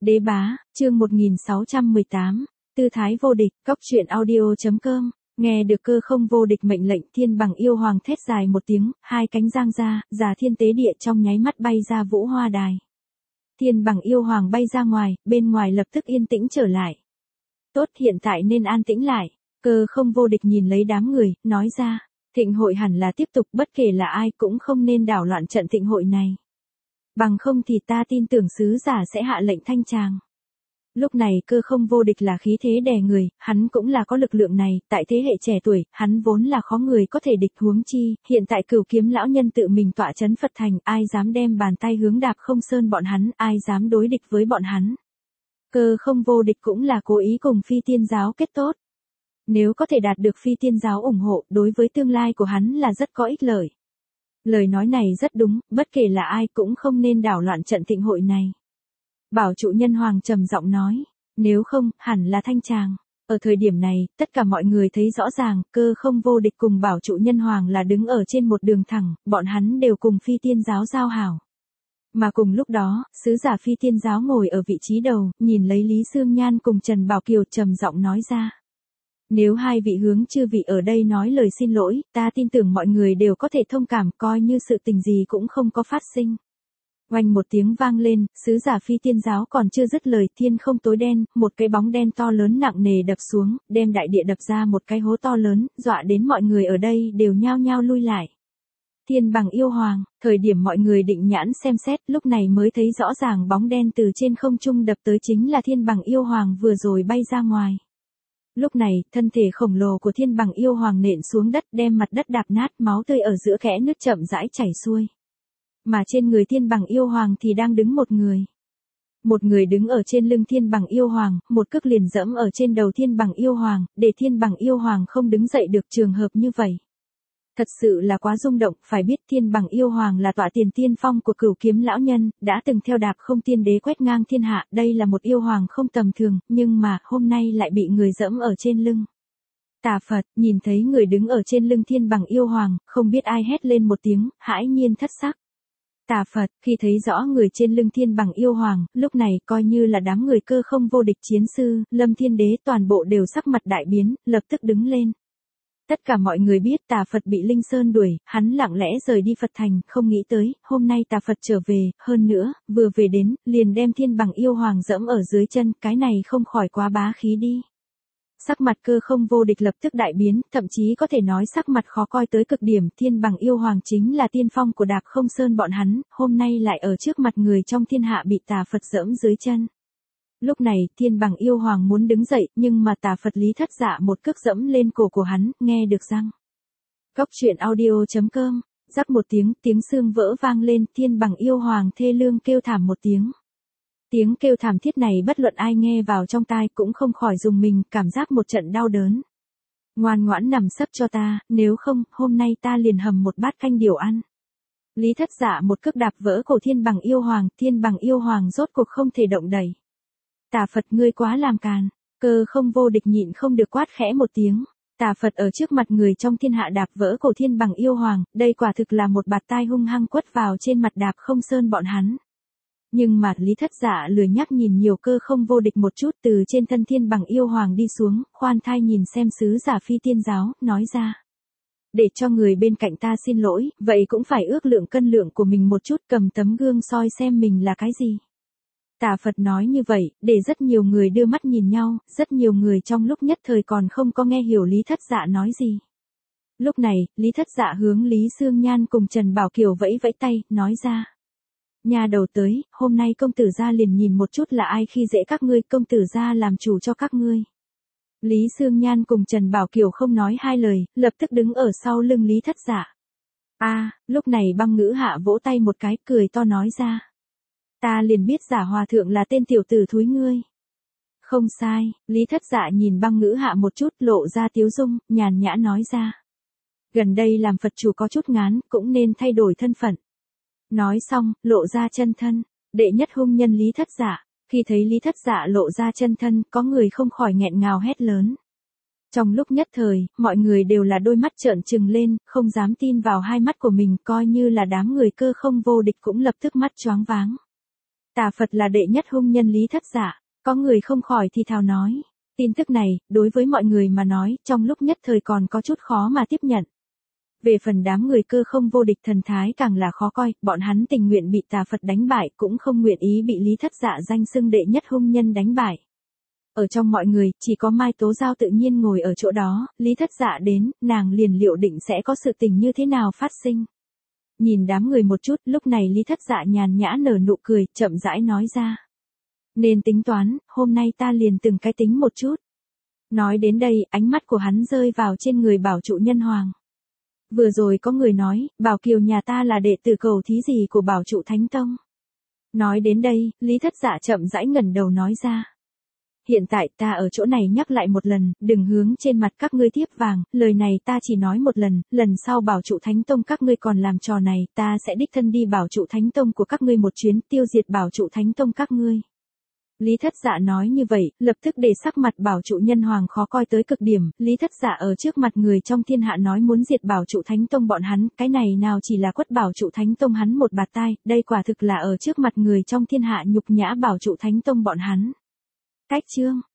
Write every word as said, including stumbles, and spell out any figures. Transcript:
Đế bá, chương một nghìn sáu trăm mười tám, tư thái vô địch, cóc truyện audio.com, nghe được cơ không vô địch mệnh lệnh thiên bằng yêu hoàng thét dài một tiếng, hai cánh giang ra, già thiên tế địa trong nháy mắt bay ra vũ hoa đài. Thiên bằng yêu hoàng bay ra ngoài, bên ngoài lập tức yên tĩnh trở lại. Tốt, hiện tại nên an tĩnh lại, cơ không vô địch nhìn lấy đám người, nói ra, thịnh hội hẳn là tiếp tục, bất kể là ai cũng không nên đảo loạn trận thịnh hội này. Bằng không thì ta tin tưởng sứ giả sẽ hạ lệnh thanh tràng. Lúc này cơ không vô địch là khí thế đè người, hắn cũng là có lực lượng này, tại thế hệ trẻ tuổi, hắn vốn là khó người có thể địch huống chi, hiện tại Cửu Kiếm lão nhân tự mình tọa trấn Phật thành, ai dám đem bàn tay hướng Đạp Không Sơn bọn hắn, ai dám đối địch với bọn hắn. Cơ không vô địch cũng là cố ý cùng Phi Tiên giáo kết tốt. Nếu có thể đạt được Phi Tiên giáo ủng hộ, đối với tương lai của hắn là rất có ích lợi. Lời nói này rất đúng, bất kể là ai cũng không nên đảo loạn trận thịnh hội này. Bảo trụ nhân hoàng trầm giọng nói, nếu không, hẳn là thanh tràng. Ở thời điểm này, tất cả mọi người thấy rõ ràng, cơ không vô địch cùng bảo trụ nhân hoàng là đứng ở trên một đường thẳng, bọn hắn đều cùng Phi Tiên giáo giao hảo. Mà cùng lúc đó, sứ giả Phi Tiên giáo ngồi ở vị trí đầu, nhìn lấy Lý Sương Nhan cùng Trần Bảo Kiều trầm giọng nói ra. Nếu hai vị hướng chư vị ở đây nói lời xin lỗi, ta tin tưởng mọi người đều có thể thông cảm, coi như sự tình gì cũng không có phát sinh. Oanh một tiếng vang lên, sứ giả Phi Tiên giáo còn chưa dứt lời, thiên không tối đen, một cái bóng đen to lớn nặng nề đập xuống, đem đại địa đập ra một cái hố to lớn, dọa đến mọi người ở đây đều nhao nhao lui lại. Thiên bằng yêu hoàng, thời điểm mọi người định nhãn xem xét, lúc này mới thấy rõ ràng bóng đen từ trên không trung đập tới chính là thiên bằng yêu hoàng vừa rồi bay ra ngoài. Lúc này, thân thể khổng lồ của thiên bằng yêu hoàng nện xuống đất, đem mặt đất đạp nát, máu tươi ở giữa kẽ nứt chậm rãi chảy xuôi. Mà trên người thiên bằng yêu hoàng thì đang đứng một người. Một người đứng ở trên lưng thiên bằng yêu hoàng, một cước liền dẫm ở trên đầu thiên bằng yêu hoàng, để thiên bằng yêu hoàng không đứng dậy được, trường hợp như vậy. Thật sự là quá rung động, phải biết thiên bằng yêu hoàng là tọa tiền tiên phong của Cửu Kiếm lão nhân, đã từng theo Đạp Không tiên đế quét ngang thiên hạ, đây là một yêu hoàng không tầm thường, nhưng mà, hôm nay lại bị người dẫm ở trên lưng. Tà Phật, nhìn thấy người đứng ở trên lưng thiên bằng yêu hoàng, không biết ai hét lên một tiếng, hãi nhiên thất sắc. Tà Phật, khi thấy rõ người trên lưng thiên bằng yêu hoàng, lúc này coi như là đám người cơ không vô địch chiến sư, Lâm Thiên Đế toàn bộ đều sắc mặt đại biến, lập tức đứng lên. Tất cả mọi người biết Tà Phật bị Linh Sơn đuổi, hắn lặng lẽ rời đi Phật thành, không nghĩ tới, hôm nay Tà Phật trở về, hơn nữa, vừa về đến, liền đem thiên bằng yêu hoàng dẫm ở dưới chân, cái này không khỏi quá bá khí đi. Sắc mặt cơ không vô địch lập tức đại biến, thậm chí có thể nói sắc mặt khó coi tới cực điểm, thiên bằng yêu hoàng chính là tiên phong của Đạp Không Sơn bọn hắn, hôm nay lại ở trước mặt người trong thiên hạ bị Tà Phật dẫm dưới chân. Lúc này, thiên bằng yêu hoàng muốn đứng dậy, nhưng mà Tà Phật Lý Thất Dạ một cước dẫm lên cổ của hắn, nghe được răng. Cóc truyện audio.com, rắc một tiếng, tiếng xương vỡ vang lên, thiên bằng yêu hoàng thê lương kêu thảm một tiếng. Tiếng kêu thảm thiết này bất luận ai nghe vào trong tai cũng không khỏi dùng mình, cảm giác một trận đau đớn. Ngoan ngoãn nằm sấp cho ta, nếu không, hôm nay ta liền hầm một bát canh điều ăn. Lý Thất Dạ một cước đạp vỡ cổ thiên bằng yêu hoàng, thiên bằng yêu hoàng rốt cuộc không thể động đậy. Tà Phật, ngươi quá làm càn, cơ không vô địch nhịn không được quát khẽ một tiếng. Tà Phật ở trước mặt người trong thiên hạ đạp vỡ cổ thiên bằng yêu hoàng, đây quả thực là một bạt tai hung hăng quất vào trên mặt Đạp Không Sơn bọn hắn. Nhưng mà Lý Thất Dạ lười nhắc nhìn nhiều, cơ không vô địch một chút từ trên thân thiên bằng yêu hoàng đi xuống, khoan thai nhìn xem sứ giả Phi Tiên giáo, nói ra. Để cho người bên cạnh ta xin lỗi, vậy cũng phải ước lượng cân lượng của mình một chút, cầm tấm gương soi xem mình là cái gì. Tà Phật nói như vậy, để rất nhiều người đưa mắt nhìn nhau, rất nhiều người trong lúc nhất thời còn không có nghe hiểu Lý Thất Dạ nói gì. Lúc này, Lý Thất Dạ hướng Lý Sương Nhan cùng Trần Bảo Kiều vẫy vẫy tay, nói ra. Nhà đầu tới, hôm nay công tử gia liền nhìn một chút là ai khi dễ các ngươi, công tử gia làm chủ cho các ngươi. Lý Sương Nhan cùng Trần Bảo Kiều không nói hai lời, lập tức đứng ở sau lưng Lý Thất Dạ. A, à, lúc này Băng Ngữ Hạ vỗ tay một cái, cười to nói ra. Ta liền biết Giả hòa thượng là tên tiểu tử thúi ngươi. Không sai, Lý Thất Dạ nhìn Băng Ngữ Hạ một chút, lộ ra tiếu dung, nhàn nhã nói ra. Gần đây làm Phật chủ có chút ngán, cũng nên thay đổi thân phận. Nói xong, lộ ra chân thân, đệ nhất hung nhân Lý Thất Dạ. Khi thấy Lý Thất Dạ lộ ra chân thân, có người không khỏi nghẹn ngào hét lớn. Trong lúc nhất thời, mọi người đều là đôi mắt trợn trừng lên, không dám tin vào hai mắt của mình, coi như là đám người cơ không vô địch cũng lập tức mắt choáng váng. Tà Phật là đệ nhất hung nhân Lý Thất Dạ, có người không khỏi thì thào nói. Tin tức này, đối với mọi người mà nói, trong lúc nhất thời còn có chút khó mà tiếp nhận. Về phần đám người Cơ Không Vô Địch thần thái càng là khó coi, bọn hắn tình nguyện bị Tà Phật đánh bại cũng không nguyện ý bị Lý Thất Dạ danh xưng đệ nhất hung nhân đánh bại. Ở trong mọi người, chỉ có Mai Tố Giao tự nhiên ngồi ở chỗ đó, Lý Thất Dạ đến, nàng liền liệu định sẽ có sự tình như thế nào phát sinh. Nhìn đám người một chút, lúc này Lý Thất Dạ nhàn nhã nở nụ cười, chậm rãi nói ra. Nên tính toán, hôm nay ta liền từng cái tính một chút. Nói đến đây, ánh mắt của hắn rơi vào trên người Bảo Trụ Nhân Hoàng. Vừa rồi có người nói, Bảo Kiều nhà ta là đệ tử cầu thí gì của Bảo Trụ Thánh Tông. Nói đến đây, Lý Thất Dạ chậm rãi ngẩng đầu nói ra. Hiện tại ta ở chỗ này nhắc lại một lần, đừng hướng trên mặt các ngươi thiếp vàng, lời này ta chỉ nói một lần, lần sau Bảo Trụ Thánh Tông các ngươi còn làm trò này, ta sẽ đích thân đi Bảo Trụ Thánh Tông của các ngươi một chuyến, tiêu diệt Bảo Trụ Thánh Tông các ngươi. Lý Thất Dạ nói như vậy, lập tức để sắc mặt Bảo Trụ Nhân Hoàng khó coi tới cực điểm, Lý Thất Dạ ở trước mặt người trong thiên hạ nói muốn diệt Bảo Trụ Thánh Tông bọn hắn, cái này nào chỉ là quất Bảo Trụ Thánh Tông hắn một bạt tai, đây quả thực là ở trước mặt người trong thiên hạ nhục nhã Bảo Trụ Thánh Tông bọn hắn. Cách chương